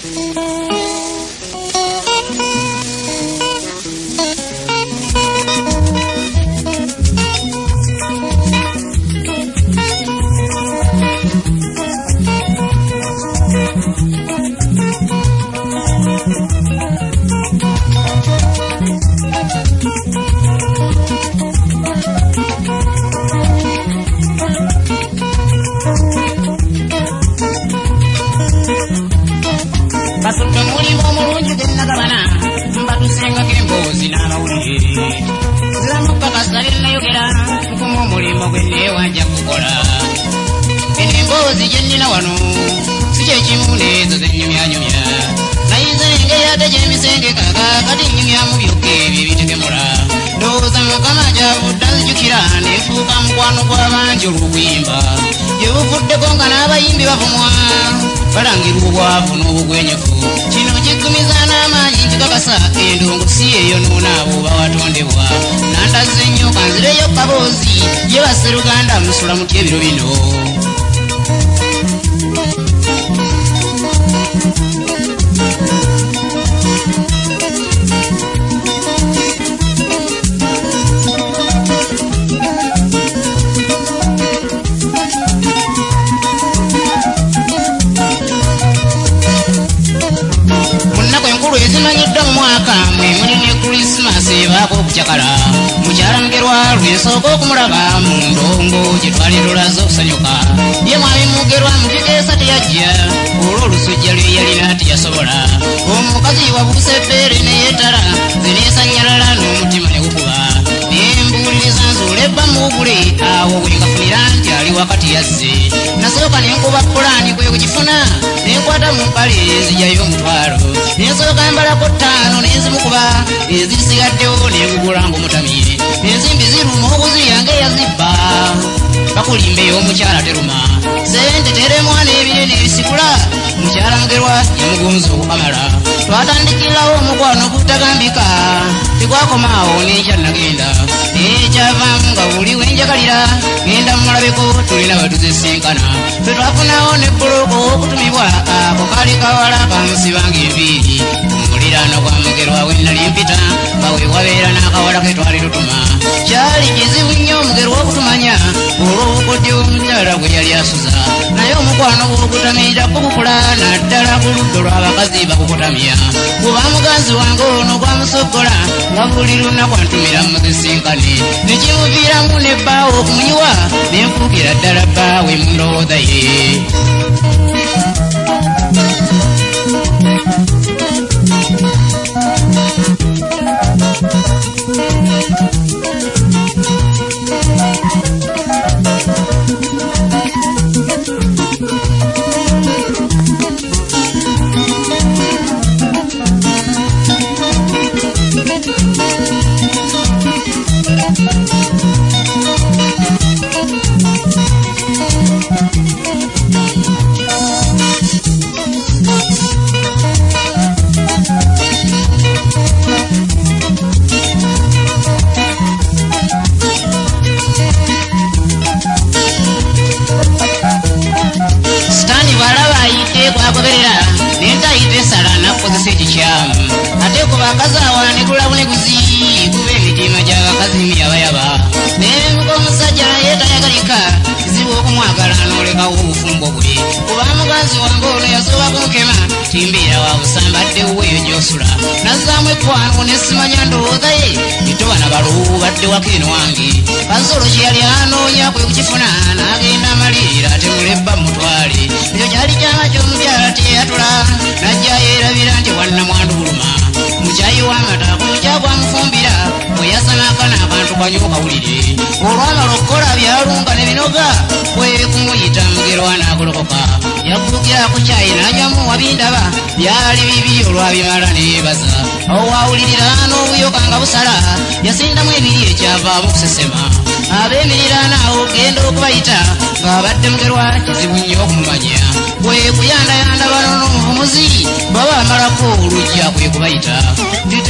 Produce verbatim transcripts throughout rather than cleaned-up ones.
Baba marako oluja kwe kubaita ndite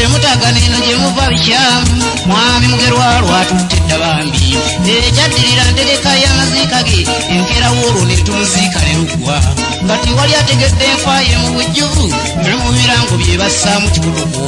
temutaga neno gye muva bikyamu mwami mugerwa lwatutte eddabambi ekyaddirira ntegeka y'amaziika ge enkeera w'olwo ne tumuziika ne luggwa nga tiwali ategedde enfa ye mu bujjuvu ne mu birango bye bassaamu kikutuko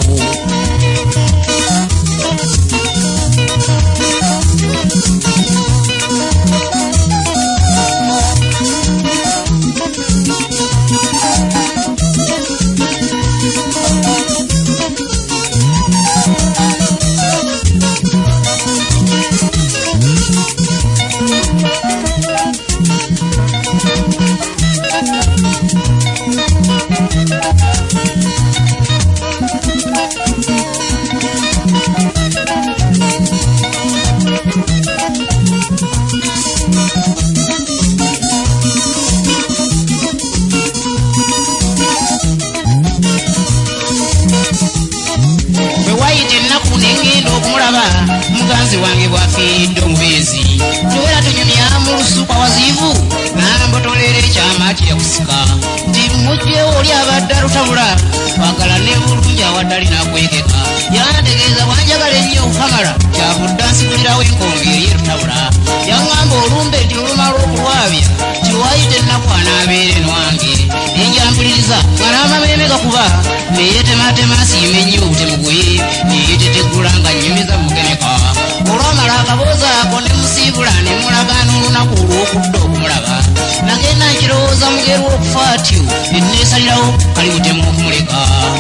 muganzi wange bwafiiridde omubeezi tubeera tunyumya mu lusuku awaziivu n'ambotolera ekyama kye yakusika nti mujjewo oli abadde alutabula twagala ne bulungi awadde alinakwekeka yantegeeza bwanjagala ennyo okukamala kyavudde ansigulirawo enkonge eri erutabula yaŋŋamba olumbe nti olumala okulwabya kiwaayite ennaku anaabeere nwange enjambuliriza nga n'amameeme gakuba neyetematema asiima ennyo obutemu bwe neyetetegula nga nnyumiza mugemeka olwamala akabooza ako ne musiibula ne mulagaana olunaku olw'okudda okumulaba nagenda nkirowooza mugerwa okufa atyo enneesalirawo kali butemu okumuleka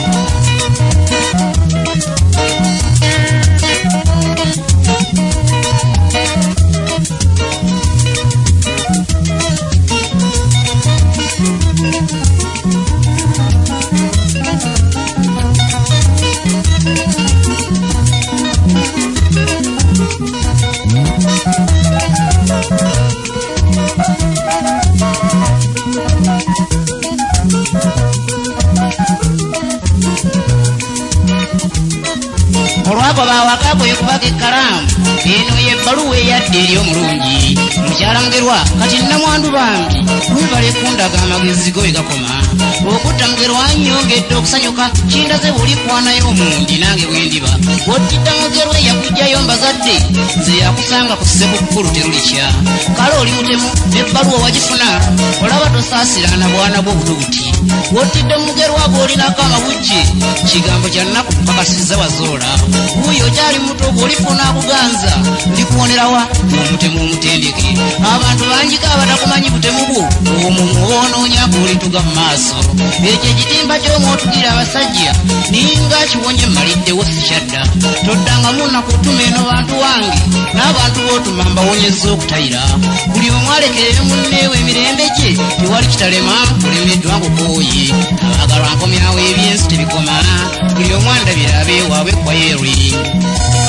olwagoba wakago yokubaga ekkalaamu eno yebbaluwa eyadde eri omulungi mukyala mugerwa kati nnamwandu bambi webale kundaga amagezi go egakoma okutta mugerwa nnyongedde okusanyuka kindaze bw'olikwanayo omundi nange bwendiba wotidda mugerwa eyakujjayo mbazadde nze yakusanga ku ssekukkulu terulikya kale oli mutemu nebbaluwa wagifuna olaba tosaasirana bwana bw'obutubuti wotidde mugerwa bw'olinako amabujje kigambo kya nnaku kukakasizza wazoola wuyo kyali muto bw'olifuna buganza ndikuwonerawa omutemu omutendeke abantu banjika abatakumanyi butemu bwo omwo muwonoonyako olituga mu maaso ekyo ekitimba ky'omwotugira abasajja ninga kiwonye mmaliddewo sikyadda toddangamu nakutuma eno bantu wange n'abantu b'otuma mbawonyezza okutayira buli omwalekerere munneewe emirembe gye tewali kitalema kulemeddwa ngukooye abaagalwa nkomyawo ebyensi tebikoma buli omwandabira abeewaabwe kwa yerwe